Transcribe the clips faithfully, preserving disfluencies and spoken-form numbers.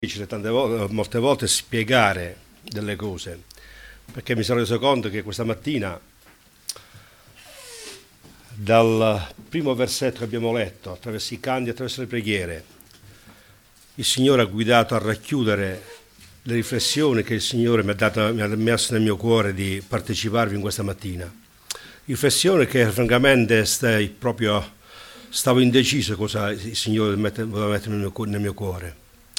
difficile tante volte, molte volte spiegare delle cose, perché mi sono reso conto che questa mattina, dal primo versetto che abbiamo letto, attraverso i canti, attraverso le preghiere, il Signore ha guidato a racchiudere le riflessioni che il Signore mi ha, dato, mi ha messo nel mio cuore di parteciparvi in questa mattina. Riflessione che francamente stai proprio, stavo indeciso cosa il Signore voleva mettere nel mio, nel mio cuore.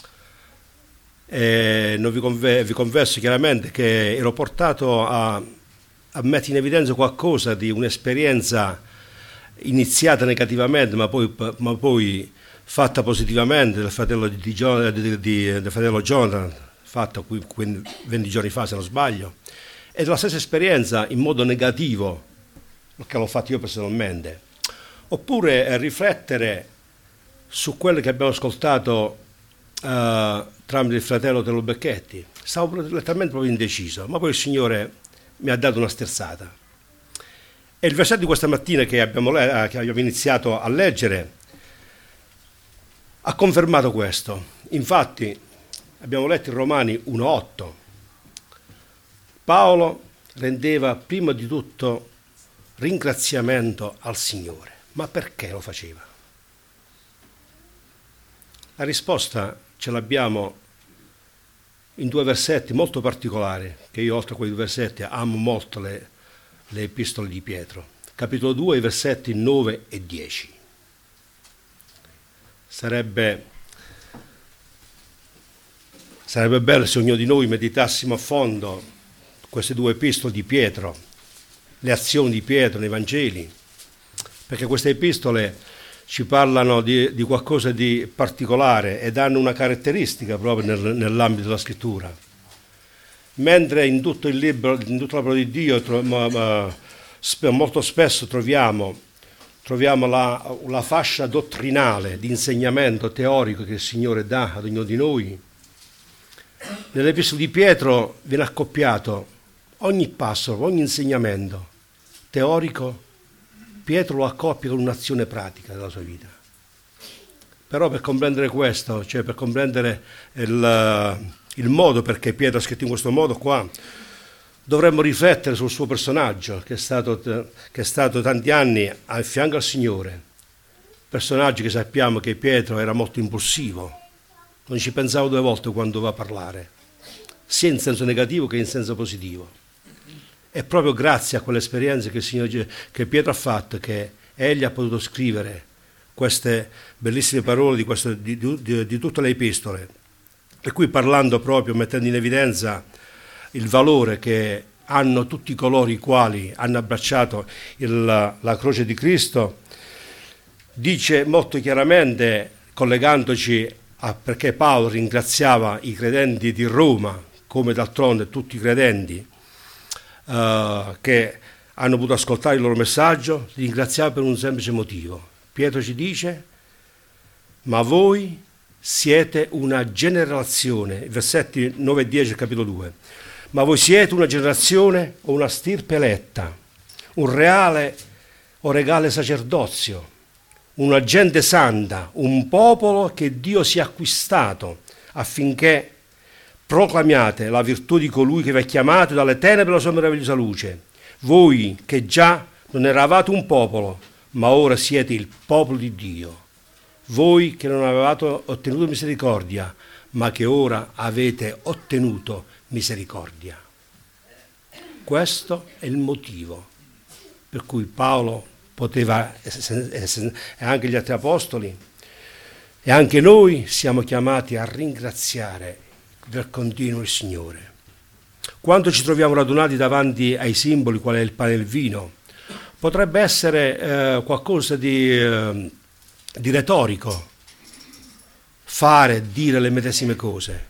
E non vi, conve, vi confesso chiaramente che ero portato a, a mettere in evidenza qualcosa di un'esperienza iniziata negativamente ma poi, ma poi fatta positivamente del fratello, di, di, di, del fratello Jonathan, fatta venti giorni fa se non sbaglio, e della stessa esperienza in modo negativo che l'ho fatto io personalmente, oppure riflettere su quello che abbiamo ascoltato Uh, tramite il fratello Tello Becchetti. Stavo letteralmente proprio indeciso, ma poi il Signore mi ha dato una sterzata. E il versetto di questa mattina che abbiamo, le- che abbiamo iniziato a leggere ha confermato questo. Infatti abbiamo letto in Romani uno otto. Paolo rendeva prima di tutto ringraziamento al Signore. Ma perché lo faceva? La risposta ce l'abbiamo in due versetti molto particolari, che io oltre a quei due versetti amo molto le, le epistole di Pietro. Capitolo due, i versetti nove e dieci. Sarebbe, sarebbe bello se ognuno di noi meditassimo a fondo queste due epistole di Pietro, le azioni di Pietro nei Vangeli, perché queste epistole ci parlano di, di qualcosa di particolare ed hanno una caratteristica proprio nel, nell'ambito della scrittura. Mentre in tutto il libro, in tutta la parola di Dio, tro, ma, ma, molto spesso troviamo, troviamo la, la fascia dottrinale di insegnamento teorico che il Signore dà ad ognuno di noi, nell'epistola di Pietro viene accoppiato ogni passo, ogni insegnamento teorico. Pietro lo accoppia con un'azione pratica della sua vita. Però per comprendere questo, cioè per comprendere il, il modo perché Pietro ha scritto in questo modo qua, dovremmo riflettere sul suo personaggio, che è stato, che è stato tanti anni a fianco al Signore. Personaggio che sappiamo che Pietro era molto impulsivo, non ci pensava due volte quando va a parlare, sia in senso negativo che in senso positivo. È proprio grazie a quell'esperienza che, il Signore, che Pietro ha fatto che egli ha potuto scrivere queste bellissime parole di, questo, di, di, di tutte le epistole, per cui parlando proprio, mettendo in evidenza il valore che hanno tutti coloro i quali hanno abbracciato il, la croce di Cristo, dice molto chiaramente, collegandoci a perché Paolo ringraziava i credenti di Roma, come d'altronde tutti i credenti, Uh, che hanno potuto ascoltare il loro messaggio, ringraziamo per un semplice motivo. Pietro ci dice: ma voi siete una generazione, versetti nove e dieci, capitolo due, ma voi siete una generazione o una stirpe eletta, un reale o regale sacerdozio, una gente santa, un popolo che Dio si è acquistato affinché proclamiate la virtù di colui che vi ha chiamato dalle tenebre alla sua meravigliosa luce. Voi che già non eravate un popolo, ma ora siete il popolo di Dio. Voi che non avevate ottenuto misericordia, ma che ora avete ottenuto misericordia. Questo è il motivo per cui Paolo poteva, e anche gli altri apostoli, e anche noi siamo chiamati a ringraziare del continuo il Signore. Quando ci troviamo radunati davanti ai simboli, qual è il pane e il vino, potrebbe essere eh, qualcosa di, eh, di retorico, fare, dire le medesime cose.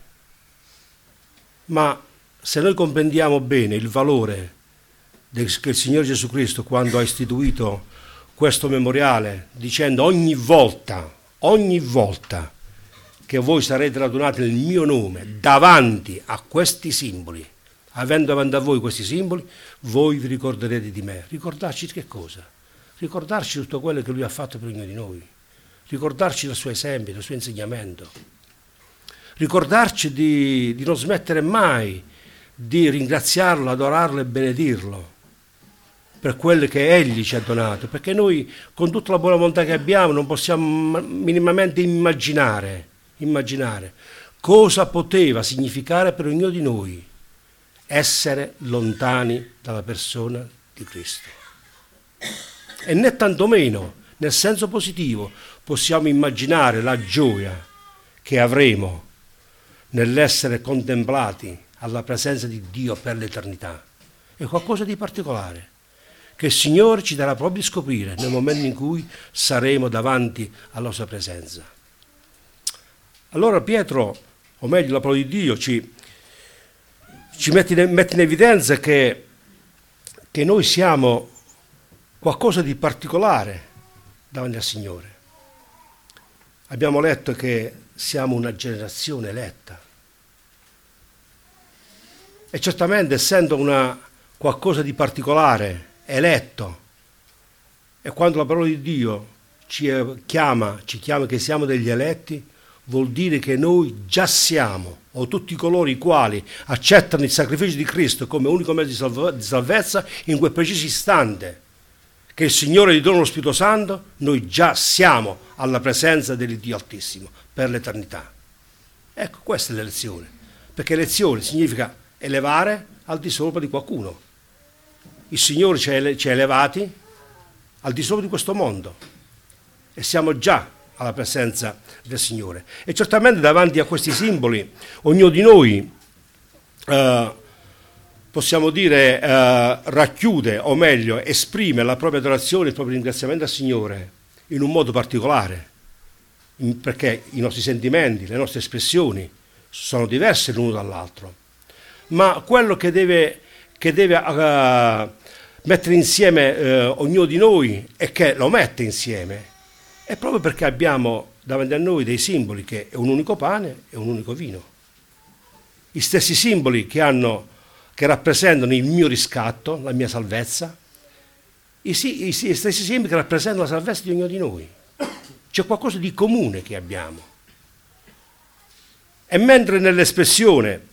Ma se noi comprendiamo bene il valore del, che il Signore Gesù Cristo, quando ha istituito questo memoriale, dicendo ogni volta, ogni volta, che voi sarete radunati nel mio nome davanti a questi simboli, avendo davanti a voi questi simboli, voi vi ricorderete di me. Ricordarci che cosa? Ricordarci tutto quello che lui ha fatto per ognuno di noi, ricordarci del suo esempio, del suo insegnamento, ricordarci di, di non smettere mai di ringraziarlo, adorarlo e benedirlo per quelle che Egli ci ha donato, perché noi con tutta la buona volontà che abbiamo non possiamo minimamente immaginare, immaginare cosa poteva significare per ognuno di noi essere lontani dalla persona di Cristo. E né tantomeno, nel senso positivo, possiamo immaginare la gioia che avremo nell'essere contemplati alla presenza di Dio per l'eternità. È qualcosa di particolare che il Signore ci darà proprio di scoprire nel momento in cui saremo davanti alla sua presenza. Allora Pietro, o meglio la parola di Dio, ci, ci mette, in, mette in evidenza che, che noi siamo qualcosa di particolare davanti al Signore. Abbiamo letto che siamo una generazione eletta. E certamente, essendo una qualcosa di particolare, eletto, e quando la parola di Dio ci chiama, ci chiama che siamo degli eletti, vuol dire che noi già siamo, o tutti coloro i quali accettano il sacrificio di Cristo come unico mezzo di, salve, di salvezza, in quel preciso istante che il Signore gli dona lo Spirito Santo, noi già siamo alla presenza dell'Iddio Altissimo per l'eternità. Ecco, questa è l'elezione, perché elezione significa elevare al di sopra di qualcuno. Il Signore ci ha, ele- ci ha elevati al di sopra di questo mondo e siamo già alla presenza del Signore. E certamente davanti a questi simboli ognuno di noi eh, possiamo dire eh, racchiude, o meglio esprime la propria adorazione, il proprio ringraziamento al Signore in un modo particolare, in, perché i nostri sentimenti, le nostre espressioni sono diverse l'uno dall'altro. Ma quello che deve, che deve uh, mettere insieme uh, ognuno di noi e che lo mette insieme è proprio perché abbiamo davanti a noi dei simboli che è un unico pane e un unico vino. Gli stessi simboli che, hanno, che rappresentano il mio riscatto, la mia salvezza, i, i, i stessi simboli che rappresentano la salvezza di ognuno di noi. C'è qualcosa di comune che abbiamo. E mentre nell'espressione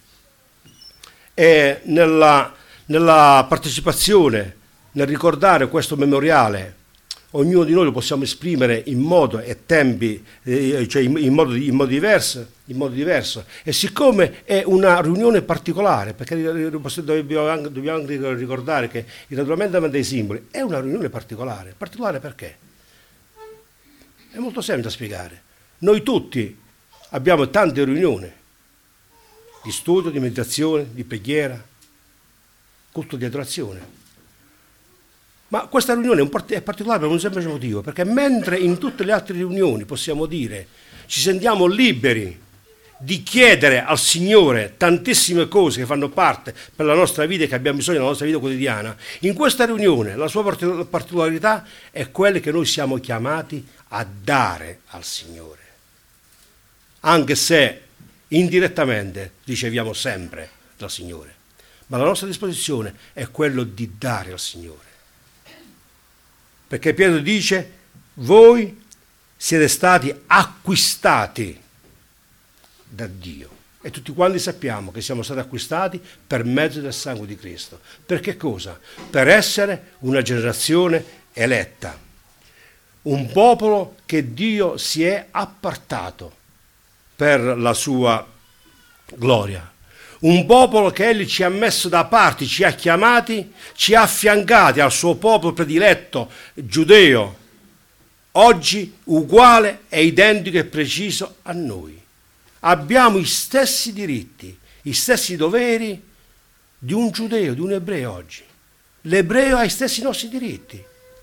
e nella, nella partecipazione, nel ricordare questo memoriale, ognuno di noi lo possiamo esprimere in modo e tempi, eh, cioè in, in, modo, in, modo diverso, in modo diverso. E siccome è una riunione particolare, perché dobbiamo anche, dobbiamo anche ricordare che il ragionamento dei simboli è una riunione particolare. Particolare perché? È molto semplice da spiegare. Noi tutti abbiamo tante riunioni di studio, di meditazione, di preghiera, culto di adorazione. Ma questa riunione è particolare per un semplice motivo, perché mentre in tutte le altre riunioni possiamo dire ci sentiamo liberi di chiedere al Signore tantissime cose che fanno parte per la nostra vita e che abbiamo bisogno nella nostra vita quotidiana, in questa riunione la sua particolarità è quella che noi siamo chiamati a dare al Signore, anche se indirettamente riceviamo sempre dal Signore, ma la nostra disposizione è quello di dare al Signore. Perché Pietro dice, voi siete stati acquistati da Dio. E tutti quanti sappiamo che siamo stati acquistati per mezzo del sangue di Cristo. Per che cosa? Per essere una generazione eletta, un popolo che Dio si è appartato per la sua gloria. Un popolo che Egli ci ha messo da parte, ci ha chiamati, ci ha affiancati al suo popolo prediletto giudeo, oggi uguale e identico e preciso a noi. Abbiamo gli stessi diritti, gli stessi doveri di un giudeo, di un ebreo oggi. L'ebreo ha gli stessi nostri diritti,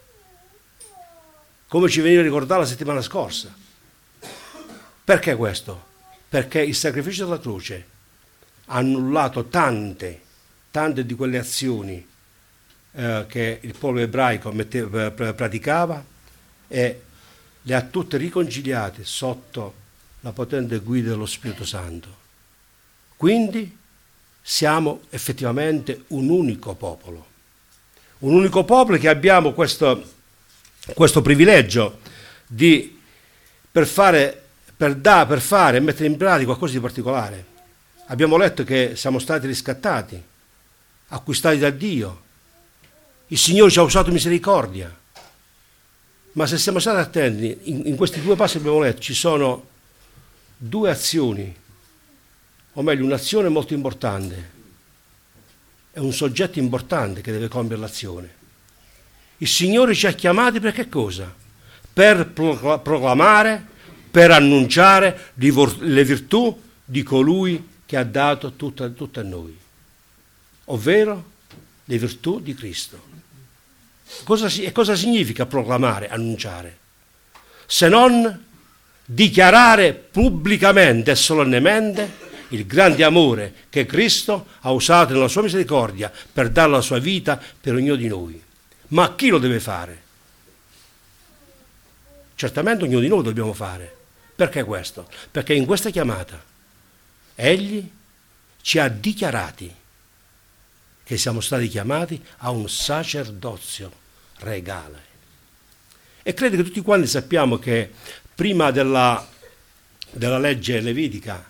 come ci veniva ricordato la settimana scorsa. Perché questo? Perché il sacrificio della croce ha annullato tante, tante di quelle azioni eh, che il popolo ebraico metteva, praticava e le ha tutte riconciliate sotto la potente guida dello Spirito Santo. Quindi siamo effettivamente un unico popolo, un unico popolo che abbiamo questo, questo privilegio di, per fare per, da, per fare e mettere in pratica qualcosa di particolare. Abbiamo letto che siamo stati riscattati, acquistati da Dio. Il Signore ci ha usato misericordia. Ma se siamo stati attenti, in, in questi due passi che abbiamo letto ci sono due azioni, o meglio un'azione molto importante. È un soggetto importante che deve compiere l'azione. Il Signore ci ha chiamati per che cosa? Per proclamare, per annunciare le virtù di colui che ha dato tutto, tutto a noi, ovvero le virtù di Cristo. Cosa, e cosa significa proclamare, annunciare? Se non dichiarare pubblicamente e solennemente il grande amore che Cristo ha usato nella sua misericordia per dare la sua vita per ognuno di noi. Ma chi lo deve fare? Certamente ognuno di noi lo dobbiamo fare. Perché questo? Perché in questa chiamata Egli ci ha dichiarati che siamo stati chiamati a un sacerdozio regale. E credo che tutti quanti sappiamo che prima della, della legge levitica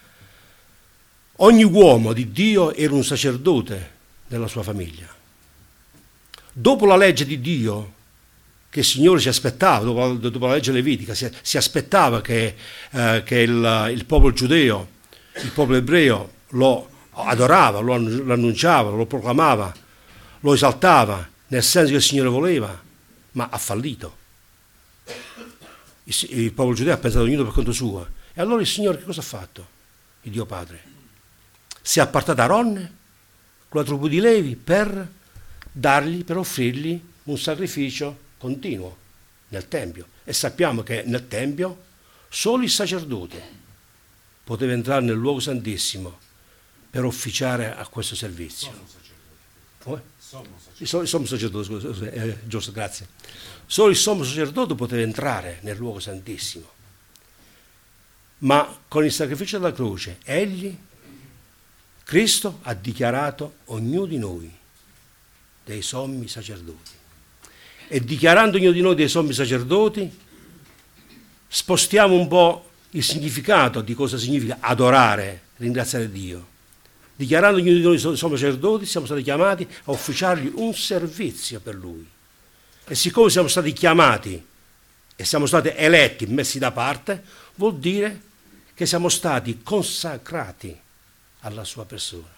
ogni uomo di Dio era un sacerdote della sua famiglia. Dopo la legge di Dio, che il Signore si aspettava, dopo, dopo la legge levitica, si, si aspettava che, eh, che il, il popolo giudeo, il popolo ebreo lo adorava, lo, lo annunciava, lo proclamava, lo esaltava nel senso che il Signore voleva, ma ha fallito. Il, il popolo giudeo ha pensato ognuno per conto suo. E allora il Signore che cosa ha fatto? Il Dio Padre si è appartato a Aronne con la tribù di Levi per dargli, per offrirgli un sacrificio continuo nel Tempio. E sappiamo che nel Tempio solo il sacerdote poteva entrare nel luogo santissimo per officiare a questo servizio. Sommo sacerdote. Il sommo sacerdote, scusa, eh, giusto, grazie. Solo il sommo sacerdote poteva entrare nel luogo santissimo. Ma con il sacrificio della croce, egli, Cristo, ha dichiarato ognuno di noi dei sommi sacerdoti. E dichiarando ognuno di noi dei sommi sacerdoti, spostiamo un po' il significato di cosa significa adorare, ringraziare Dio. Dichiarando ognuno di noi sommi sacerdoti, siamo stati chiamati a officiargli un servizio per Lui. E siccome siamo stati chiamati e siamo stati eletti, messi da parte, vuol dire che siamo stati consacrati alla sua persona.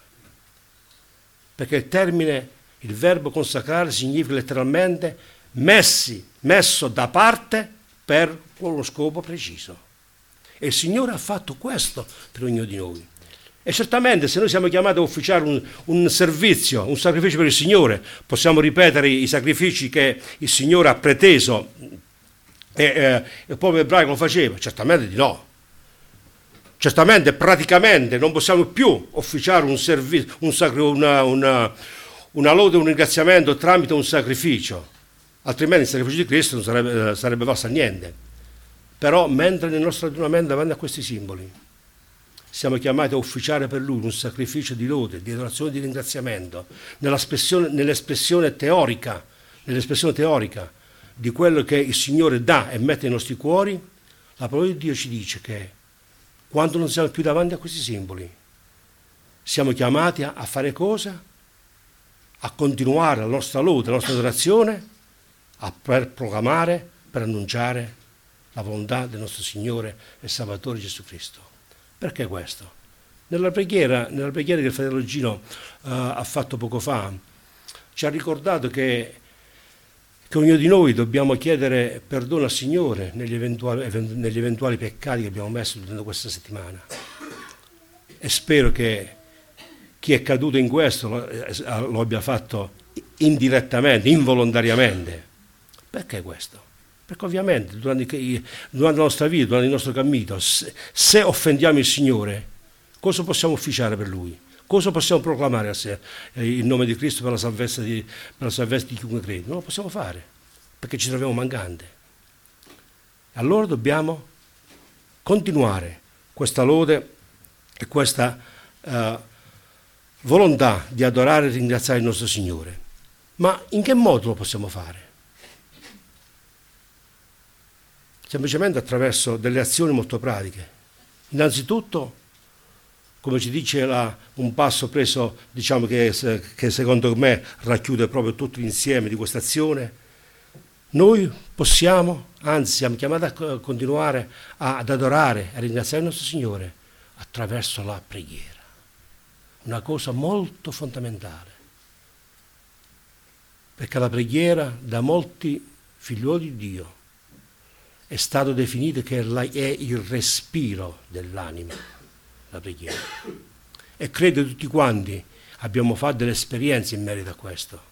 Perché il termine, il verbo consacrare significa letteralmente messi, messo da parte per uno scopo preciso. E il Signore ha fatto questo per ognuno di noi. E certamente se noi siamo chiamati a ufficiare un, un servizio, un sacrificio per il Signore, possiamo ripetere i sacrifici che il Signore ha preteso e eh, il popolo ebraico lo faceva? Certamente di no. Certamente, praticamente, non possiamo più officiare un servizio, un sacri, una, una, una lode, un ringraziamento tramite un sacrificio, altrimenti il sacrificio di Cristo non sarebbe, sarebbe valso a niente. Però mentre nel nostro radunamento davanti a questi simboli siamo chiamati a ufficiare per Lui un sacrificio di lode, di adorazione, di ringraziamento, nell'espressione, nell'espressione teorica, nell'espressione teorica di quello che il Signore dà e mette nei nostri cuori, la parola di Dio ci dice che quando non siamo più davanti a questi simboli, siamo chiamati a, a fare cosa? A continuare la nostra lode, la nostra adorazione, a, per proclamare, per annunciare la volontà del nostro Signore e Salvatore Gesù Cristo. Perché questo? Nella preghiera, nella preghiera che il fratello Gino uh, ha fatto poco fa, ci ha ricordato che, che ognuno di noi dobbiamo chiedere perdono al Signore negli eventuali, negli eventuali peccati che abbiamo messo durante questa settimana. E spero che chi è caduto in questo lo, lo abbia fatto indirettamente, involontariamente. Perché questo? Perché ovviamente durante, durante la nostra vita, durante il nostro cammino, se, se offendiamo il Signore, cosa possiamo ufficiare per Lui? Cosa possiamo proclamare a sé, eh, il nome di Cristo per la salvezza di, per la salvezza di chiunque crede? Non lo possiamo fare, perché ci troviamo mancanti. Allora dobbiamo continuare questa lode e questa uh, volontà di adorare e ringraziare il nostro Signore. Ma in che modo lo possiamo fare? semplicemente attraverso delle azioni molto pratiche. Innanzitutto, come ci dice la, un passo preso, diciamo che, che secondo me racchiude proprio tutto l'insieme di questa azione, noi possiamo, anzi siamo chiamati a continuare a, ad adorare, a ringraziare il nostro Signore attraverso la preghiera. Una cosa molto fondamentale, perché la preghiera da molti figlioli di Dio è stato definito che è il respiro dell'anima, la preghiera. E credo tutti quanti abbiamo fatto delle esperienze in merito a questo,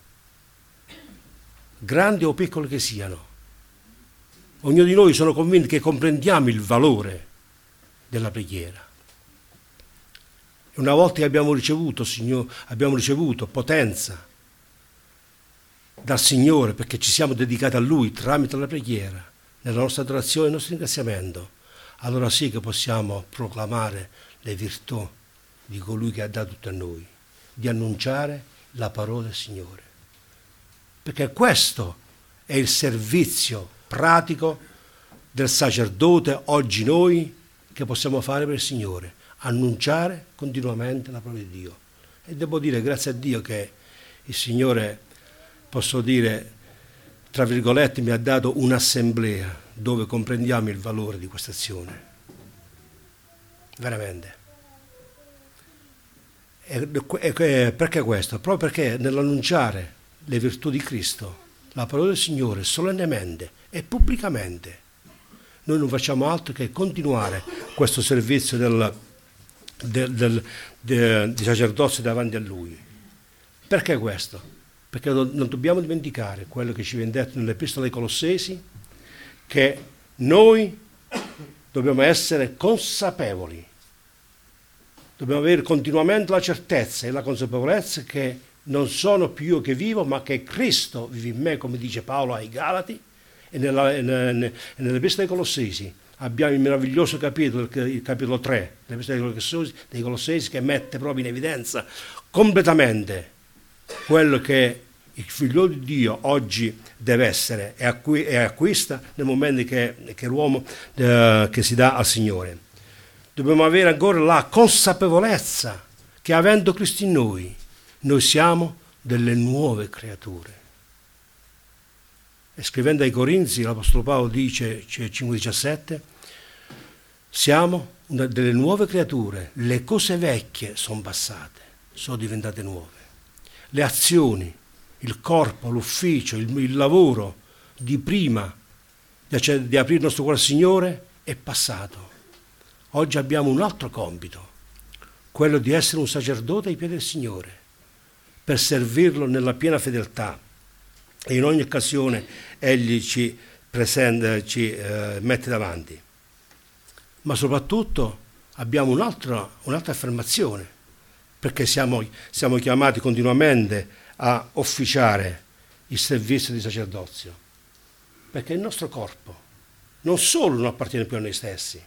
grandi o piccole che siano. Ognuno di noi sono convinti che comprendiamo il valore della preghiera. E una volta che abbiamo ricevuto, Signore, abbiamo ricevuto potenza dal Signore, perché ci siamo dedicati a Lui tramite la preghiera, nella nostra adorazione e il nostro ringraziamento, allora sì che possiamo proclamare le virtù di colui che ha dato tutto a noi, di annunciare la parola del Signore. Perché questo è il servizio pratico del sacerdote oggi noi che possiamo fare per il Signore, annunciare continuamente la parola di Dio. E devo dire grazie a Dio che il Signore, posso dire, tra virgolette, mi ha dato un'assemblea dove comprendiamo il valore di questa azione. Veramente. E, e, perché questo? Proprio perché nell'annunciare le virtù di Cristo, la parola del Signore, solennemente e pubblicamente, noi non facciamo altro che continuare questo servizio del, del, del, del, di sacerdozio davanti a Lui. Perché questo? Perché non dobbiamo dimenticare quello che ci viene detto nell'Epistola ai Colossesi, che noi dobbiamo essere consapevoli, dobbiamo avere continuamente la certezza e la consapevolezza che non sono più io che vivo, ma che Cristo vive in me, come dice Paolo ai Galati, e nella, nell'Epistola ai Colossesi abbiamo il meraviglioso capitolo, il capitolo tre, l'Epistola dei Colossesi, che mette proprio in evidenza completamente quello che il figlio di Dio oggi deve essere e, acqu- e acquista nel momento che, che l'uomo eh, che si dà al Signore. Dobbiamo avere ancora la consapevolezza che avendo Cristo in noi, noi siamo delle nuove creature. E scrivendo ai Corinzi, l'Apostolo Paolo dice, cinque diciassette, siamo una delle nuove creature, le cose vecchie sono passate, sono diventate nuove. Le azioni, il corpo, l'ufficio, il, il lavoro di prima di, cioè, di aprire il nostro cuore al Signore è passato. Oggi abbiamo un altro compito, quello di essere un sacerdote ai piedi del Signore, per servirlo nella piena fedeltà. E in ogni occasione Egli ci, presenta, ci eh, mette davanti. Ma soprattutto abbiamo un'altra, un'altra affermazione, perché siamo, siamo chiamati continuamente a officiare il servizio di sacerdozio, perché il nostro corpo non solo non appartiene più a noi stessi,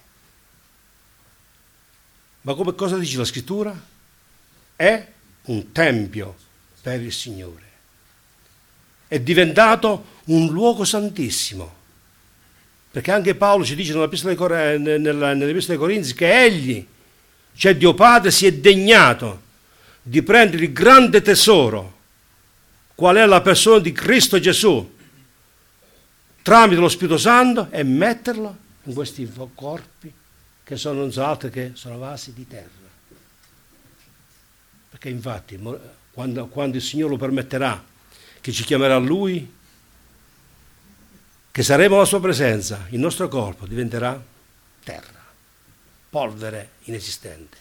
ma come cosa dice la Scrittura? È un tempio per il Signore. È diventato un luogo santissimo, perché anche Paolo ci dice nell'Epistola ai Corinzi che Egli, cioè Dio Padre, si è degnato di prendere il grande tesoro, qual è la persona di Cristo Gesù, tramite lo Spirito Santo, e metterlo in questi corpi che sono non so altro che sono vasi di terra. Perché infatti quando, quando il Signore lo permetterà, che ci chiamerà Lui, che saremo alla sua presenza, il nostro corpo diventerà terra, polvere inesistente.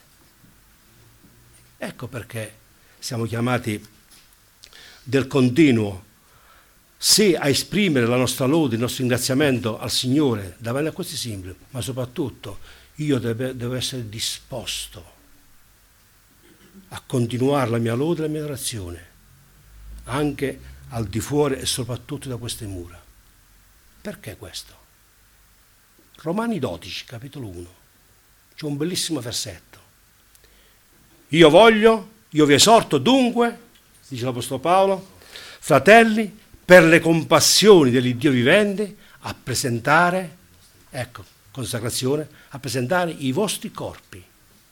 Ecco perché siamo chiamati del continuo, sì, a esprimere la nostra lode, il nostro ringraziamento al Signore davanti a questi simboli, ma soprattutto io deve, devo essere disposto a continuare la mia lode e la mia adorazione, anche al di fuori e soprattutto da queste mura. Perché questo? Romani dodici, capitolo uno, c'è un bellissimo versetto. Io voglio, io vi esorto dunque, dice l'Apostolo Paolo, fratelli, per le compassioni dell'Iddio vivente, a presentare Ecco, consacrazione, a presentare i vostri corpi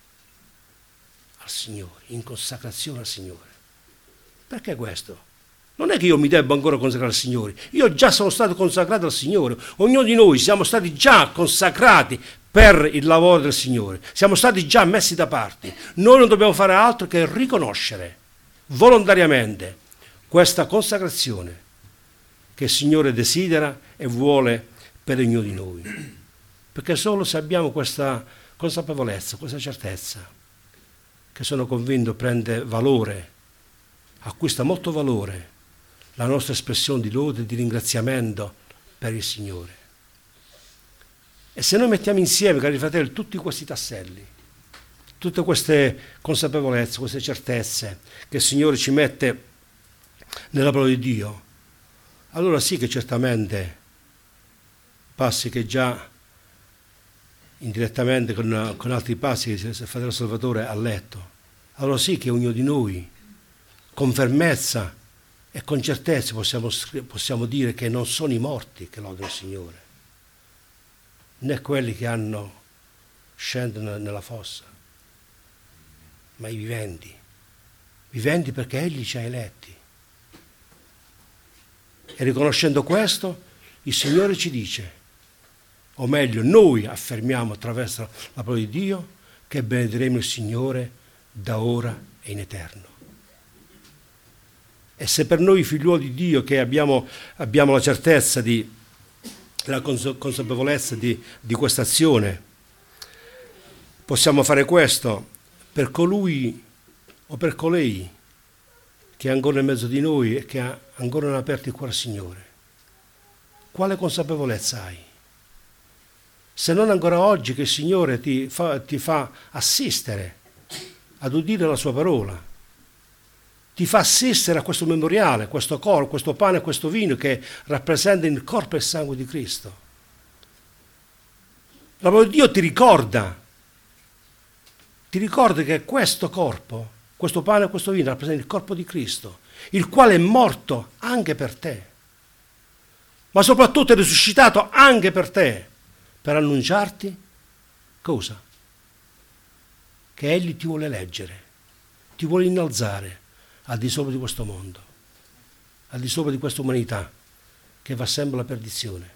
al Signore, in consacrazione al Signore. Perché questo? Non è che io mi debba ancora consacrare al Signore, io già sono stato consacrato al Signore, ognuno di noi siamo stati già consacrati per il lavoro del Signore, siamo stati già messi da parte. Noi non dobbiamo fare altro che riconoscere volontariamente questa consacrazione che il Signore desidera e vuole per ognuno di noi. Perché solo se abbiamo questa consapevolezza, questa certezza, che sono convinto prende valore, acquista molto valore la nostra espressione di lode e di ringraziamento per il Signore. E se noi mettiamo insieme, cari fratelli, tutti questi tasselli, tutte queste consapevolezze, queste certezze che il Signore ci mette nella parola di Dio, allora sì che certamente passi che già indirettamente con, con altri passi che il fratello Salvatore ha letto, allora sì che ognuno di noi con fermezza e con certezza possiamo, possiamo dire che non sono i morti che lodano il Signore, né quelli che hanno scendono nella fossa, ma i viventi, viventi perché Egli ci ha eletti. E riconoscendo questo, il Signore ci dice, o meglio, noi affermiamo attraverso la parola di Dio, che benediremo il Signore da ora e in eterno. E se per noi figliuoli di Dio, che abbiamo, abbiamo la certezza, di, la consapevolezza di, di questa azione, possiamo fare questo, per colui o per colei che è ancora in mezzo di noi e che ha ancora non aperto il cuore al Signore, quale consapevolezza hai? Se non ancora oggi che il Signore ti fa, ti fa assistere ad udire la sua parola, ti fa assistere a questo memoriale, questo corpo, questo pane e questo vino che rappresentano il corpo e il sangue di Cristo. La parola di Dio ti ricorda, ti ricorda che questo corpo, questo pane e questo vino rappresentano il corpo di Cristo, il quale è morto anche per te, ma soprattutto è risuscitato anche per te, per annunciarti cosa? Che Egli ti vuole leggere, ti vuole innalzare al di sopra di questo mondo, al di sopra di questa umanità che va sempre alla perdizione.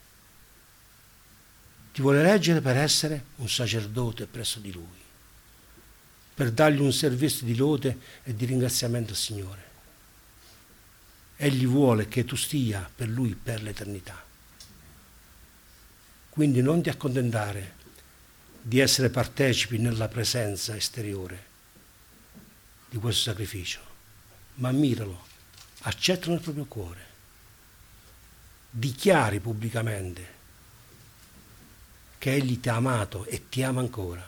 Ti vuole leggere per essere un sacerdote presso di Lui, per dargli un servizio di lode e di ringraziamento al Signore. Egli vuole che tu stia per Lui per l'eternità. Quindi non ti accontentare di essere partecipi nella presenza esteriore di questo sacrificio, ma ammiralo, accettalo nel proprio cuore, dichiari pubblicamente che Egli ti ha amato e ti ama ancora.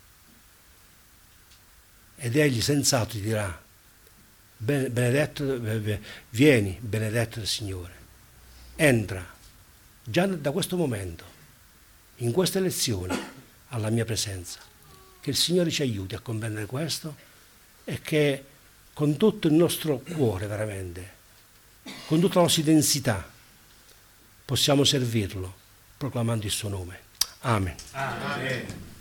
Ed Egli senz'altro ti dirà, benedetto, vieni, benedetto del Signore, entra già da questo momento, in queste lezioni, alla mia presenza. Che il Signore ci aiuti a comprendere questo e che con tutto il nostro cuore veramente, con tutta la nostra densità, possiamo servirlo proclamando il suo nome. Amen. Amen.